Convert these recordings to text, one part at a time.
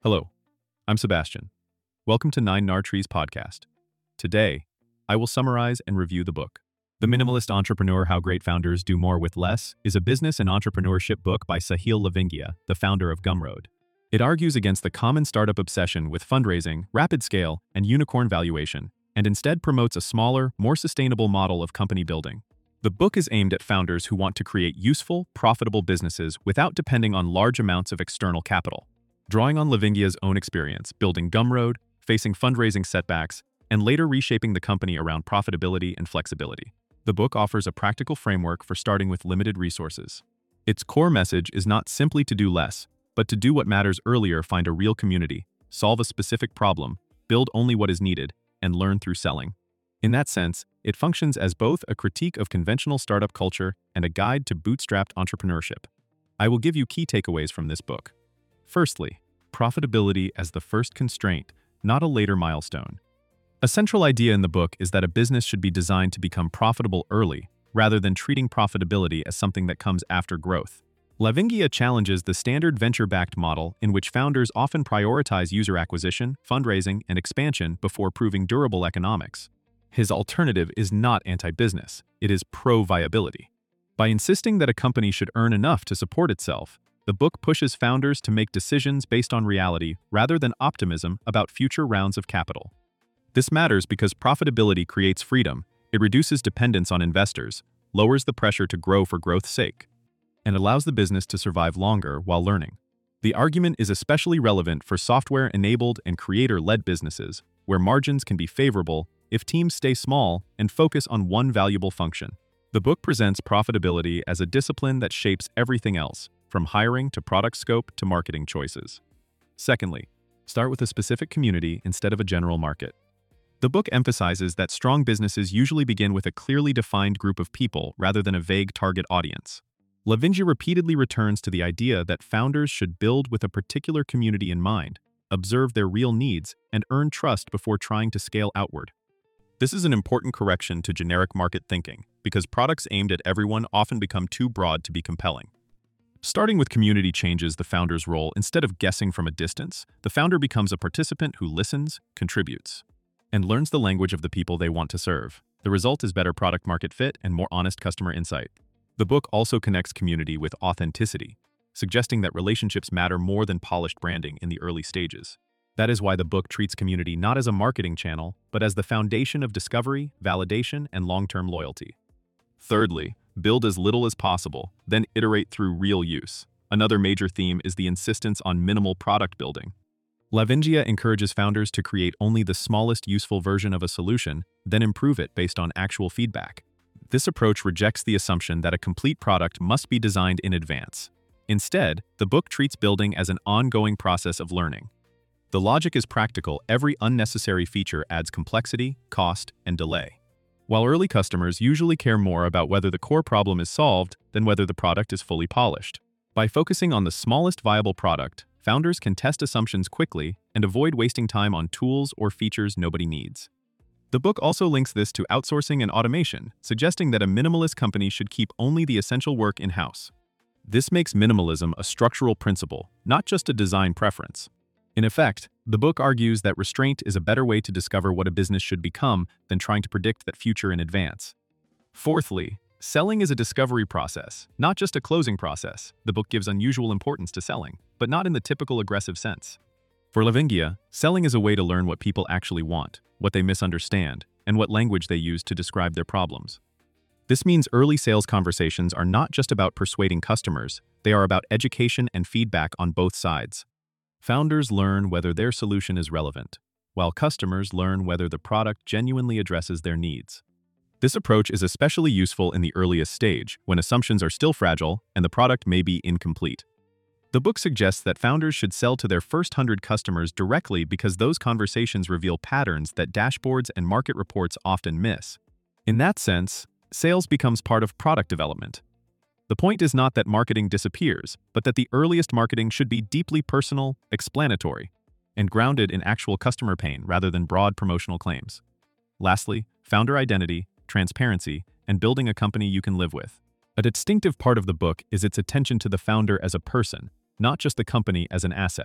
Hello, I'm Sebastian. Welcome to Nine Nar Trees podcast. Today, I will summarize and review the book. The Minimalist Entrepreneur: How Great Founders Do More with Less is a business and entrepreneurship book by Sahil Lavingia, the founder of Gumroad. It argues against the common startup obsession with fundraising, rapid scale, and unicorn valuation, and instead promotes a smaller, more sustainable model of company building. The book is aimed at founders who want to create useful, profitable businesses without depending on large amounts of external capital. Drawing on Lavingia's own experience building Gumroad, facing fundraising setbacks, and later reshaping the company around profitability and flexibility, the book offers a practical framework for starting with limited resources. Its core message is not simply to do less, but to do what matters earlier: find a real community, solve a specific problem, build only what is needed, and learn through selling. In that sense, it functions as both a critique of conventional startup culture and a guide to bootstrapped entrepreneurship. I will give you key takeaways from this book. Firstly, profitability as the first constraint, not a later milestone. A central idea in the book is that a business should be designed to become profitable early, rather than treating profitability as something that comes after growth. Lavingia challenges the standard venture-backed model in which founders often prioritize user acquisition, fundraising, and expansion before proving durable economics. His alternative is not anti-business, it is pro-viability. By insisting that a company should earn enough to support itself, the book pushes founders to make decisions based on reality rather than optimism about future rounds of capital. This matters because profitability creates freedom, it reduces dependence on investors, lowers the pressure to grow for growth's sake, and allows the business to survive longer while learning. The argument is especially relevant for software-enabled and creator-led businesses, where margins can be favorable if teams stay small and focus on one valuable function. The book presents profitability as a discipline that shapes everything else, from hiring to product scope to marketing choices. Secondly, start with a specific community instead of a general market. The book emphasizes that strong businesses usually begin with a clearly defined group of people rather than a vague target audience. Lavingia repeatedly returns to the idea that founders should build with a particular community in mind, observe their real needs, and earn trust before trying to scale outward. This is an important correction to generic market thinking, because products aimed at everyone often become too broad to be compelling. Starting with community changes the founder's role. Instead of guessing from a distance, the founder becomes a participant who listens, contributes, and learns the language of the people they want to serve. The result is better product-market fit and more honest customer insight. The book also connects community with authenticity, suggesting that relationships matter more than polished branding in the early stages. That is why the book treats community not as a marketing channel, but as the foundation of discovery, validation, and long-term loyalty. Thirdly, build as little as possible, then iterate through real use. Another major theme is the insistence on minimal product building. Lavingia encourages founders to create only the smallest useful version of a solution, then improve it based on actual feedback. This approach rejects the assumption that a complete product must be designed in advance. Instead, the book treats building as an ongoing process of learning. The logic is practical: every unnecessary feature adds complexity, cost, and delay. While early customers usually care more about whether the core problem is solved than whether the product is fully polished. By focusing on the smallest viable product, founders can test assumptions quickly and avoid wasting time on tools or features nobody needs. The book also links this to outsourcing and automation, suggesting that a minimalist company should keep only the essential work in-house. This makes minimalism a structural principle, not just a design preference. In effect, the book argues that restraint is a better way to discover what a business should become than trying to predict that future in advance. Fourthly, selling is a discovery process, not just a closing process. The book gives unusual importance to selling, but not in the typical aggressive sense. For Lavingia, selling is a way to learn what people actually want, what they misunderstand, and what language they use to describe their problems. This means early sales conversations are not just about persuading customers, they are about education and feedback on both sides. Founders learn whether their solution is relevant, while customers learn whether the product genuinely addresses their needs. This approach is especially useful in the earliest stage, when assumptions are still fragile and the product may be incomplete. The book suggests that founders should sell to their first 100 customers directly because those conversations reveal patterns that dashboards and market reports often miss. In that sense, sales becomes part of product development. The point is not that marketing disappears, but that the earliest marketing should be deeply personal, explanatory, and grounded in actual customer pain rather than broad promotional claims. Lastly, founder identity, transparency, and building a company you can live with. A distinctive part of the book is its attention to the founder as a person, not just the company as an asset.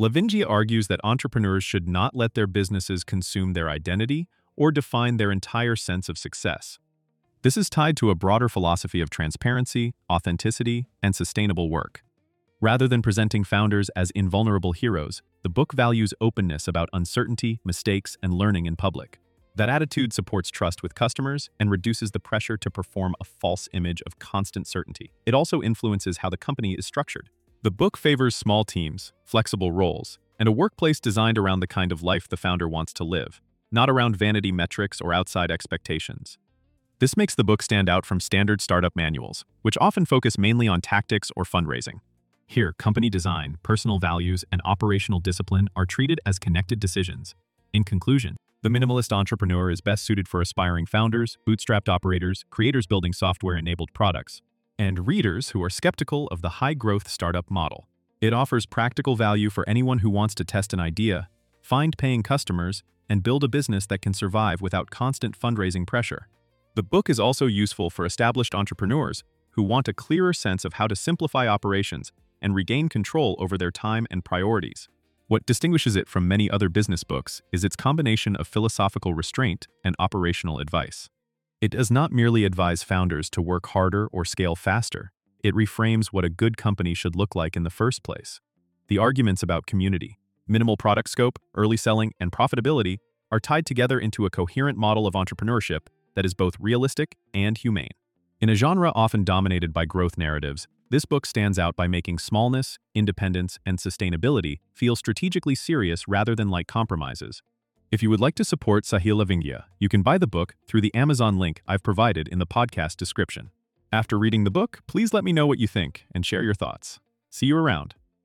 Lavingia argues that entrepreneurs should not let their businesses consume their identity or define their entire sense of success. This is tied to a broader philosophy of transparency, authenticity, and sustainable work. Rather than presenting founders as invulnerable heroes, the book values openness about uncertainty, mistakes, and learning in public. That attitude supports trust with customers and reduces the pressure to perform a false image of constant certainty. It also influences how the company is structured. The book favors small teams, flexible roles, and a workplace designed around the kind of life the founder wants to live, not around vanity metrics or outside expectations. This makes the book stand out from standard startup manuals, which often focus mainly on tactics or fundraising. Here, company design, personal values, and operational discipline are treated as connected decisions. In conclusion, The Minimalist Entrepreneur is best suited for aspiring founders, bootstrapped operators, creators building software-enabled products, and readers who are skeptical of the high-growth startup model. It offers practical value for anyone who wants to test an idea, find paying customers, and build a business that can survive without constant fundraising pressure. The book is also useful for established entrepreneurs who want a clearer sense of how to simplify operations and regain control over their time and priorities. What distinguishes it from many other business books is its combination of philosophical restraint and operational advice. It does not merely advise founders to work harder or scale faster. It reframes what a good company should look like in the first place. The arguments about community, minimal product scope, early selling, and profitability are tied together into a coherent model of entrepreneurship that is both realistic and humane. In a genre often dominated by growth narratives, this book stands out by making smallness, independence, and sustainability feel strategically serious rather than like compromises. If you would like to support Sahil Lavingia, you can buy the book through the Amazon link I've provided in the podcast description. After reading the book, please let me know what you think and share your thoughts. See you around.